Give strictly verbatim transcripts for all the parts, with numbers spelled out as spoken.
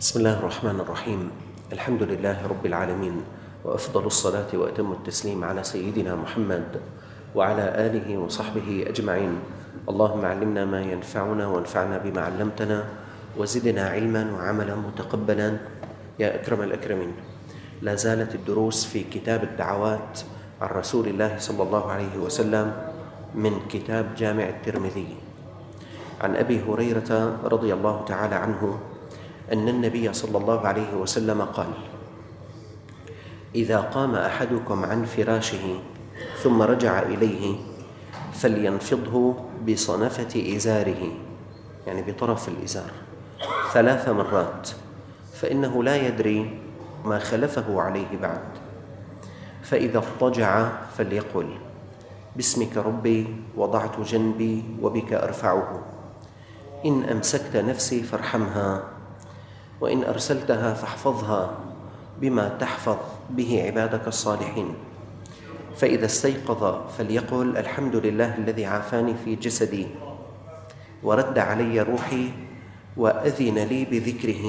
بسم الله الرحمن الرحيم. الحمد لله رب العالمين، وأفضل الصلاة وأتم التسليم على سيدنا محمد وعلى آله وصحبه أجمعين. اللهم علمنا ما ينفعنا وانفعنا بما علمتنا وزدنا علما وعملا متقبلا يا أكرم الأكرمين. لا زالت الدروس في كتاب الدعوات عن رسول الله صلى الله عليه وسلم من كتاب جامع الترمذي. عن أبي هريرة رضي الله تعالى عنه أن النبي صلى الله عليه وسلم قال: إذا قام أحدكم عن فراشه ثم رجع إليه فلينفضه بصنفة إزاره، يعني بطرف الإزار، ثلاث مرات، فإنه لا يدري ما خلفه عليه بعد. فإذا اضطجع فليقل: باسمك ربي وضعت جنبي وبك أرفعه، إن أمسكت نفسي فارحمها، وإن أرسلتها فاحفظها بما تحفظ به عبادك الصالحين. فإذا استيقظ فليقل: الحمد لله الذي عافاني في جسدي ورد علي روحي وأذن لي بذكره.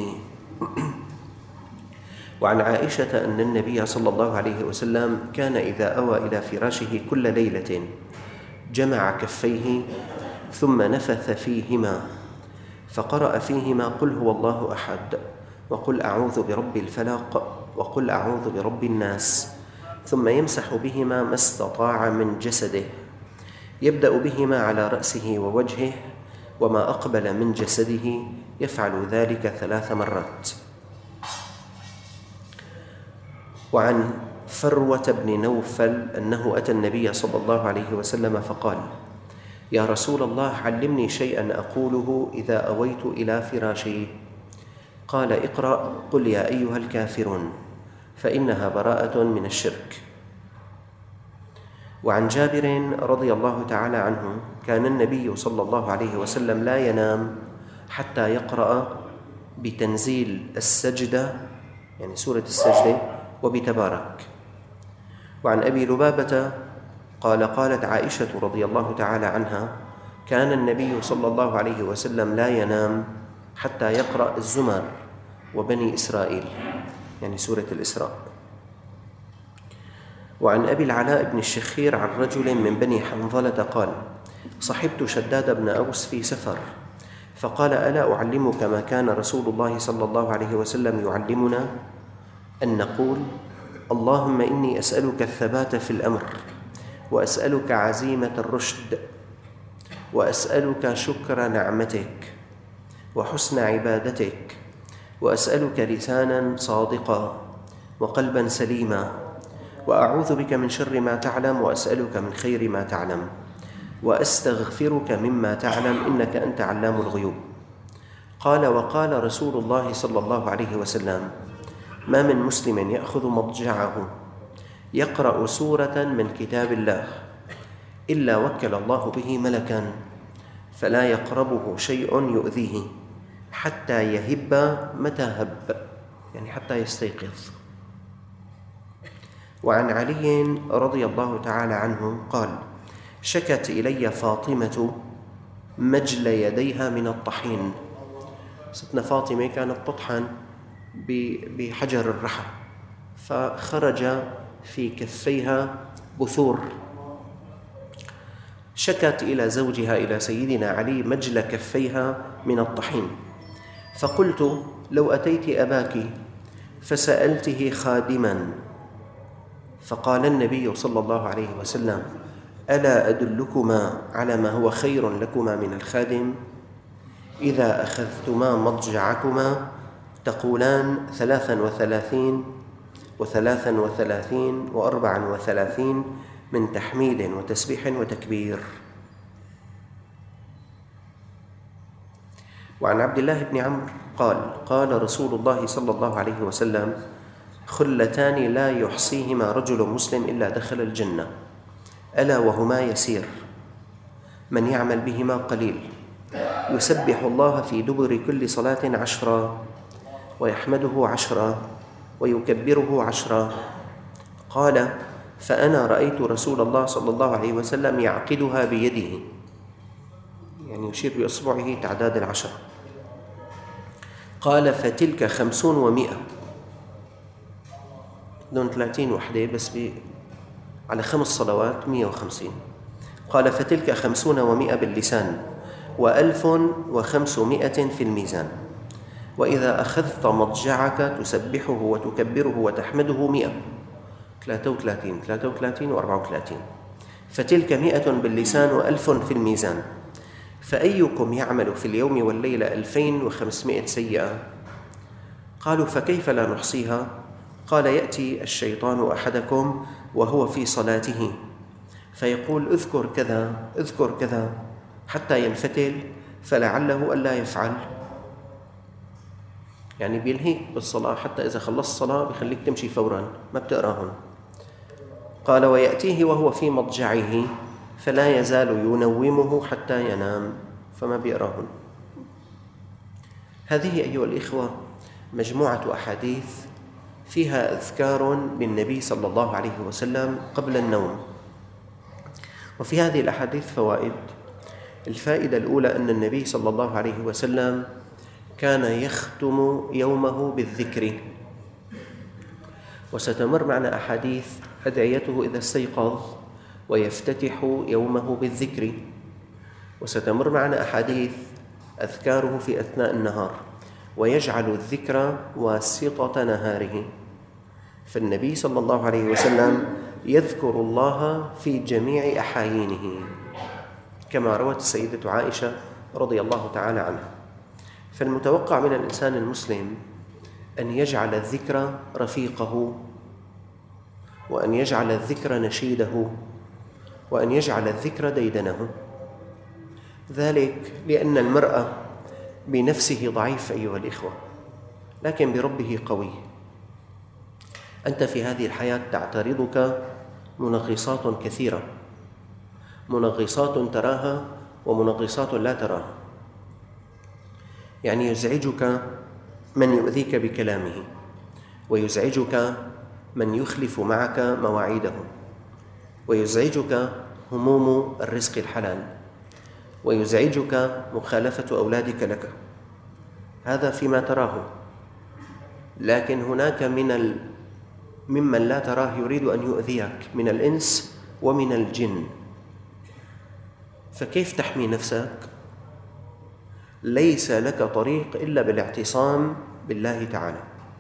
وعن عائشة أن النبي صلى الله عليه وسلم كان إذا أوى إلى فراشه كل ليلة جمع كفيه ثم نفث فيهما فقرأ فيهما: قل هو الله أحد، وقل أعوذ برب الفلق، وقل أعوذ برب الناس، ثم يمسح بهما ما استطاع من جسده، يبدأ بهما على رأسه ووجهه وما أقبل من جسده، يفعل ذلك ثلاث مرات. وعن فروة بن نوفل أنه أتى النبي صلى الله عليه وسلم فقال: يا رسول الله، علمني شيئا أقوله إذا أويت إلى فراشي. قال: اقرأ قل يا أيها الكافرون، فإنها براءة من الشرك. وعن جابر رضي الله تعالى عنه كان النبي صلى الله عليه وسلم لا ينام حتى يقرأ بتنزيل السجدة، يعني سورة السجدة، وبتبارك. وعن أبي لبابة قال: قالت عائشة رضي الله تعالى عنها: كان النبي صلى الله عليه وسلم لا ينام حتى يقرأ الزمر وبني إسرائيل، يعني سورة الإسراء. وعن أبي العلاء بن الشخير عن رجل من بني حنظلة قال: صحبت شداد بن أوس في سفر، فقال: ألا أعلمك ما كان رسول الله صلى الله عليه وسلم يعلمنا؟ أن نقول: اللهم إني أسألك الثبات في الأمر، وأسألك عزيمة الرشد، وأسألك شكر نعمتك وحسن عبادتك، وأسألك لسانا صادقا وقلبا سليما، وأعوذ بك من شر ما تعلم، وأسألك من خير ما تعلم، وأستغفرك مما تعلم، إنك أنت علام الغيوب. قال: وقال رسول الله صلى الله عليه وسلم: ما من مسلم يأخذ مضجعه يقرأ سورة من كتاب الله إلا وكل الله به ملكا فلا يقربه شيء يؤذيه حتى يهب متى هب، يعني حتى يستيقظ. وعن علي رضي الله تعالى عنه قال: شكت إلي فاطمة مجل يديها من الطحين. ستنا فاطمة كانت تطحن بحجر الرحى، فخرج في كفيها بثور. شكت إلى زوجها إلى سيدنا علي مجل كفيها من الطحين، فقلت: لو أتيت أباك فسألته خادما. فقال النبي صلى الله عليه وسلم: ألا أدلكما على ما هو خير لكما من الخادم؟ إذا أخذتما مضجعكما تقولان ثلاثا وثلاثين وثلاثا وثلاثين وأربعا وثلاثين من تحميد وتسبيح وتكبير. وعن عبد الله بن عمرو قال: قال رسول الله صلى الله عليه وسلم: خلتان لا يحصيهما رجل مسلم إلا دخل الجنة، ألا وهما يسير، من يعمل بهما قليل، يسبح الله في دبر كل صلاة عشرا، ويحمده عشرا، ويكبره عشرا. قال: فأنا رأيت رسول الله صلى الله عليه وسلم يعقدها بيده، يعني يشير بإصبعه تعداد العشر. قال فتلك خمسون ومئة، دون ثلاثين وحدة بس على خمس صلوات مئة وخمسين. قال فتلك خمسون ومئة باللسان وألف وخمسمائة في الميزان. وإذا أخذت مضجعك تسبحه وتكبره وتحمده مئة، ثلاثة وثلاثين ثلاثة وثلاثين وأربعة وثلاثين. فتلك مئة باللسان وألف في الميزان. فأيكم يعمل في اليوم والليلة ألفين وخمسمائة سيئة؟ قالوا فكيف لا نحصيها؟ قال يأتي الشيطان أحدكم وهو في صلاته فيقول اذكر كذا اذكر كذا حتى ينفتل فلعله ألا يفعل، يعني بينهيك بالصلاة حتى إذا خلصت الصلاة بيخليك تمشي فوراً ما بتقراهن. قال ويأتيه وهو في مضجعه فلا يزال ينومه حتى ينام فما بيقراهن. هذه أيها الإخوة مجموعة أحاديث فيها أذكار بالنبي صلى الله عليه وسلم قبل النوم. وفي هذه الأحاديث فوائد. الفائدة الأولى أن النبي صلى الله عليه وسلم كان يختم يومه بالذكر، وستمر معنا أحاديث أدعيته إذا استيقظ ويفتتح يومه بالذكر، وستمر معنا أحاديث أذكاره في أثناء النهار ويجعل الذكر واسطة نهاره. فالنبي صلى الله عليه وسلم يذكر الله في جميع أحايينه كما روت السيدة عائشة رضي الله تعالى عنها. فالمتوقع من الإنسان المسلم أن يجعل الذكر رفيقه، وأن يجعل الذكر نشيده، وأن يجعل الذكر ديدنه. ذلك لأن المرء بنفسه ضعيف أيها الإخوة، لكن بربه قوي. أنت في هذه الحياة تعترضك منغصات كثيرة، منغصات تراها ومنغصات لا تراها. يعني يزعجك من يؤذيك بكلامه، ويزعجك من يخلف معك مواعيده، ويزعجك هموم الرزق الحلال، ويزعجك مخالفة أولادك لك. هذا فيما تراه، لكن هناك من ال... ممن لا تراه يريد أن يؤذيك من الإنس ومن الجن. فكيف تحمي نفسك؟ ليس لك طريق إلا بالاعتصام بالله تعالى.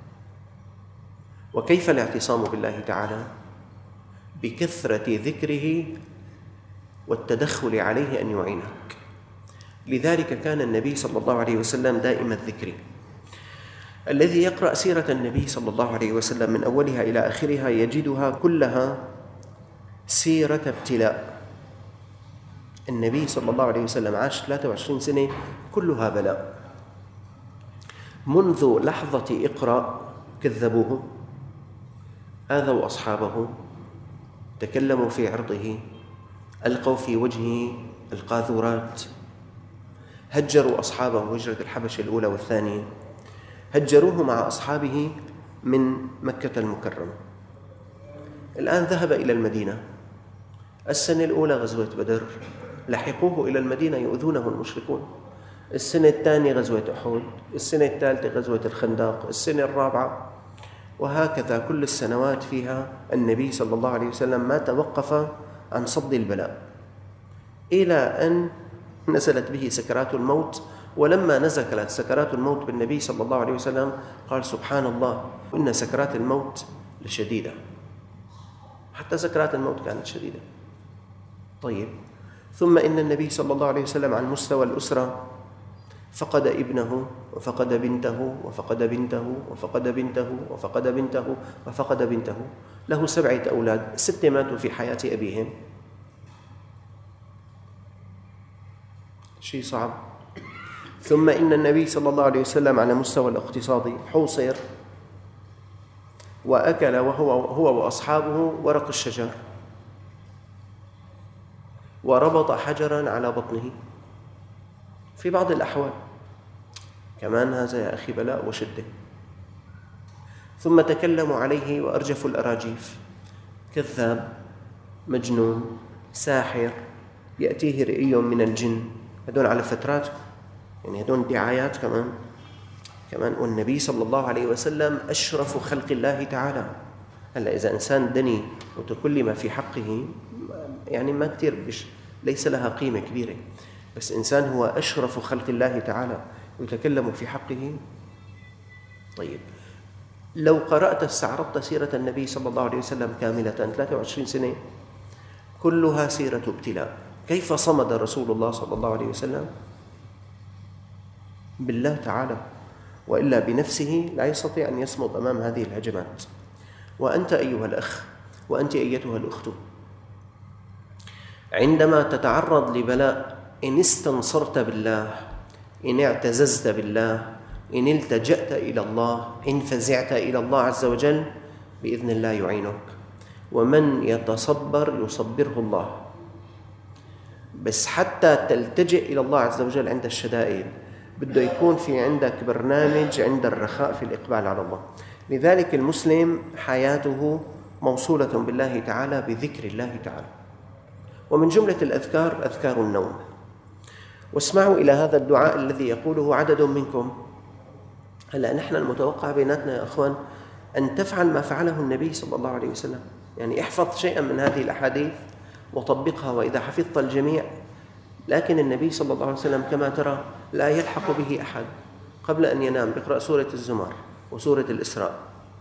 وكيف الاعتصام بالله تعالى؟ بكثرة ذكره والتدخل عليه أن يعينك. لذلك كان النبي صلى الله عليه وسلم دائم الذكر. الذي يقرأ سيرة النبي صلى الله عليه وسلم من أولها إلى آخرها يجدها كلها سيرة ابتلاء. النبي صلى الله عليه وسلم عاش ثلاثة وعشرين سنة كلها بلاء. منذ لحظة اقرأ كذبوه، آذوا أصحابه، تكلموا في عرضه، ألقوا في وجهه القاذورات، هجروا أصحابه هجرة الحبشة الأولى والثانية، هجروه مع أصحابه من مكة المكرمة. الآن ذهب إلى المدينة. السنة الأولى غزوة بدر، لحقوه إلى المدينة يؤذونه المشركون. السنة الثانية غزوة أحد، السنة الثالثة غزوة الخندق، السنة الرابعة، وهكذا كل السنوات فيها النبي صلى الله عليه وسلم ما توقف عن صد البلاء إلى أن نزلت به سكرات الموت. ولما نزلت سكرات الموت بالنبي صلى الله عليه وسلم قال سبحان الله إن سكرات الموت لشديدة. حتى سكرات الموت كانت شديدة. طيب، ثم إن النبي صلى الله عليه وسلم عن مستوى الأسرة فقد ابنه وفقد بنته وفقد بنته وفقد بنته وفقد بنته وفقد بنته. له سبعة أولاد، ستة ماتوا في حياة أبيهم. شيء صعب. ثم إن النبي صلى الله عليه وسلم على مستوى الاقتصادي حوصر وأكل وهو هو وأصحابه ورق الشجر، وربط حجراً على بطنه في بعض الأحوال. كمان هذا يا أخي بلاء وشدة. ثم تكلموا عليه وأرجفوا الأراجيف، كذاب، مجنون، ساحر، يأتيه رئي من الجن. هدول على فترات، يعني هدول دعايات كمان كمان والنبي صلى الله عليه وسلم أشرف خلق الله تعالى. هلا إذا إنسان دني وتكلم في حقه يعني ما كتير بش ليس لها قيمة كبيرة، بس إنسان هو أشرف خلق الله تعالى ويتكلم في حقه. طيب لو قرأت استعرضت سيرة النبي صلى الله عليه وسلم كاملة ثلاثة وعشرين سنة كلها سيرة ابتلاء، كيف صمد رسول الله صلى الله عليه وسلم؟ بالله تعالى، وإلا بنفسه لا يستطيع أن يصمد أمام هذه الهجمات. وأنت أيها الأخ وأنت أيتها الأخت عندما تتعرض لبلاء، إن استنصرت بالله، إن اعتززت بالله، إن التجأت إلى الله، إن فزعت إلى الله عز وجل، بإذن الله يعينك. ومن يتصبر يصبره الله. بس حتى تلتجئ إلى الله عز وجل عند الشدائد بده يكون في عندك برنامج عند الرخاء في الإقبال على الله. لذلك المسلم حياته موصولة بالله تعالى بذكر الله تعالى. ومن جملة الأذكار أذكار النوم. واسمعوا إلى هذا الدعاء الذي يقوله عدد منكم. هلأ نحن المتوقع بيناتنا يا أخوان أن تفعل ما فعله النبي صلى الله عليه وسلم، يعني احفظ شيئا من هذه الأحاديث وطبقها، وإذا حفظت الجميع. لكن النبي صلى الله عليه وسلم كما ترى لا يلحق به أحد قبل أن ينام بيقرأ سورة الزمر وسورة الإسراء.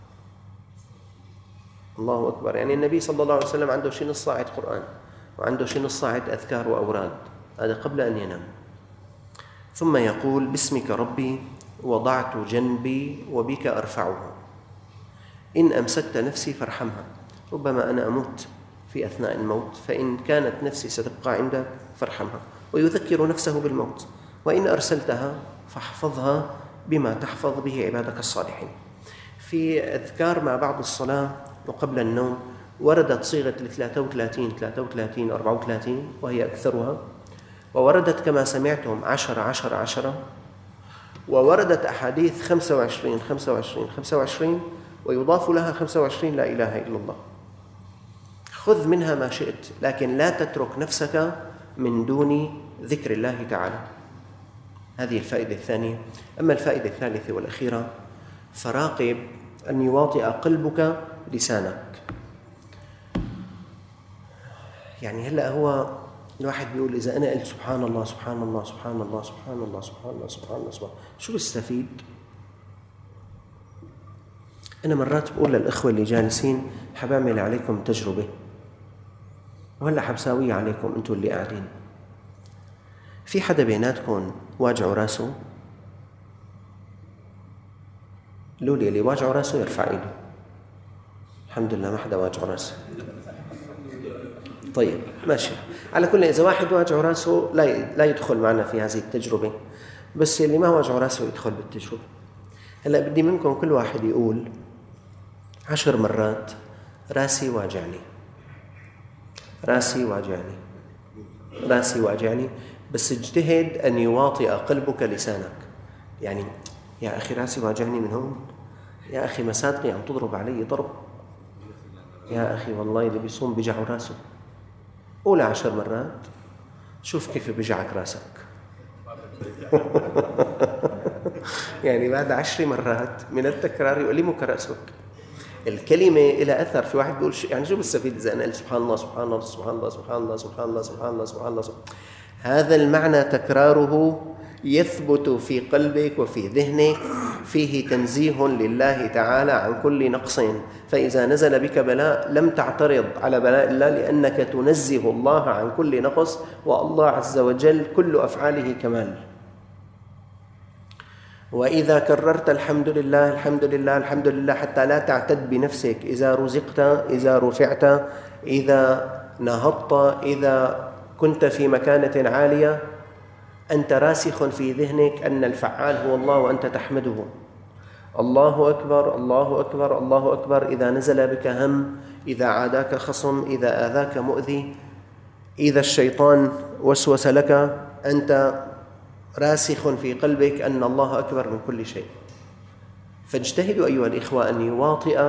الله أكبر. يعني النبي صلى الله عليه وسلم عنده شي نص ساعة قرآن وعنده شي نص ساعة أذكار وأوراد، هذا قبل أن ينام. ثم يقول باسمك ربي وضعت جنبي وبك أرفعه، إن أمسكت نفسي فارحمها، ربما أنا أموت في أثناء الموت، فإن كانت نفسي ستبقى عندك فارحمها. ويذكر نفسه بالموت. وإن أرسلتها فاحفظها بما تحفظ به عبادك الصالحين. في أذكار ما بعد الصلاة وقبل النوم وردت صيغة ثلاثة وثلاثين ثلاثة وثلاثين أربعة وثلاثين وهي أكثرها، ووردت كما سمعتم عشرة عشرة عشرة، ووردت أحاديث خمسة وعشرين خمسة وعشرين خمسة وعشرين، ويضاف لها خمسة وعشرين لا إله إلا الله. خذ منها ما شئت، لكن لا تترك نفسك من دون ذكر الله تعالى. هذه الفائدة الثانية. أما الفائدة الثالثة والأخيرة فراقب أن يواطئ قلبك لسانك. يعني هلأ هو الواحد بيقول إذا أنا قلت سبحان الله سبحان الله سبحان الله سبحان الله سبحان الله سبحان الله سبحان الله شو بستفيد؟ أنا مرات بقول للإخوة اللي جالسين حبعمل عليكم تجربة، وهلأ حبساوية عليكم أنتوا اللي قاعدين. في حدا بيناتكم واجعوا راسه؟ لولي اللي واجعوا راسه يرفع ايده. الحمد لله ما حدا واجعوا راسه. طيب ماشي. على كل إذا واحد واجعوا راسه لا لا يدخل معنا في هذه التجربة، بس اللي ما واجعوا راسه يدخل بالتجربة. هلا بدي منكم كل واحد يقول عشر مرات راسي واجعني، راسي واجعني، راسي واجعني، بس اجتهد أن يواطئ قلبك لسانك. يعني يا أخي راسي واجعني من هون، يا أخي مسادقي عم تضرب علي ضرب، يا أخي والله اللي بيصوم بيجعوا راسه. قول عشر مرات شوف كيف بيجعك راسك. يعني بعد عشر مرات من التكرار يؤلمك رأسك. الكلمة إلى أثر. في واحد بيقول يعني شو بستفيد إذا أنا قلت سبحان الله سبحان الله سبحان الله سبحان الله سبحان الله سبحان الله سبحان الله سبحان الله. هذا المعنى تكراره يثبت في قلبك وفي ذهنك، فيه تنزيه لله تعالى عن كل نقص. فإذا نزل بك بلاء لم تعترض على بلاء الله، لأنك تنزه الله عن كل نقص، والله عز وجل كل أفعاله كمال. وإذا كررت الحمد لله الحمد لله الحمد لله حتى لا تعتد بنفسك، إذا رزقت، إذا رفعت، إذا نهضت، إذا كنت في مكانة عالية، أنت راسخ في ذهنك أن الفعال هو الله وأنت تحمده. الله أكبر الله أكبر الله أكبر. إذا نزل بك هم، إذا عاداك خصم، إذا آذاك مؤذي، إذا الشيطان وسوس لك، أنت راسخ في قلبك أن الله أكبر من كل شيء. فاجتهدوا أيها الإخوة أن يواطئ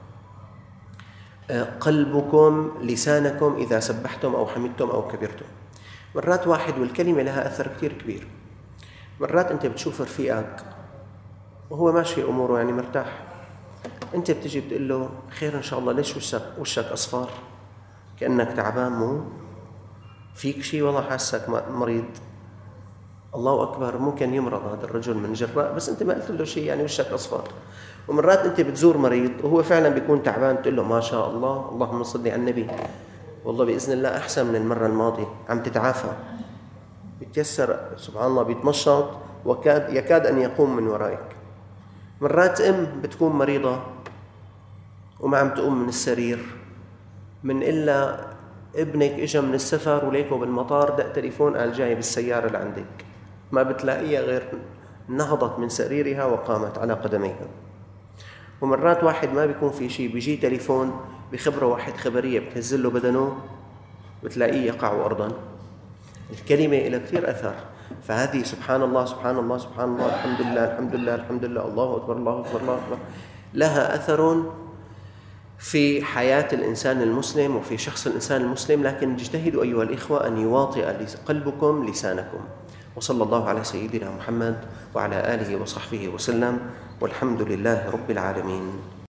قلبكم لسانكم إذا سبحتم أو حمدتم أو كبرتم. مرات واحد والكلمة لها أثر كتير كبير. مرات أنت بتشوف رفيقك وهو ماشي أموره يعني مرتاح. أنت بتجي بتقول له خير إن شاء الله، ليش وشك وشك أصفر؟ كأنك تعبان، مو فيك شيء، والله حاسك مريض. الله أكبر، ممكن يمرض هذا الرجل من جراء بس أنت ما قلت له شيء، يعني وشك أصفر. ومرات أنت بتزور مريض وهو فعلا بيكون تعبان، تقول له ما شاء الله اللهم صل على النبي، والله بإذن الله أحسن من المرة الماضية، عم تتعافى، بيتيسر سبحان الله، بيتنشط وكاد يكاد أن يقوم من ورائك. مرات أم بتكون مريضة وما عم تقوم من السرير، من إلا ابنك إجا من السفر وليكو بالمطار دق تليفون قال جاي بالسيارة لعندك، ما بتلاقيها غير نهضت من سريرها وقامت على قدميها. ومرات واحد ما بيكون في شيء، بيجي تليفون بخبره واحد خبرية بتهزله بدنه بتلاقيه يقع أرضا. الكلمة إلى كثير أثر. فهذه سبحان الله سبحان الله سبحان الله الحمد لله الحمد لله الحمد لله الله أكبر الله أكبر الله أكبر، لها أثر في حياة الإنسان المسلم وفي شخص الإنسان المسلم. لكن اجتهدوا أيها الإخوة أن يواطئ قلبكم لسانكم. وصلى الله على سيدنا محمد وعلى آله وصحبه وسلم، والحمد لله رب العالمين.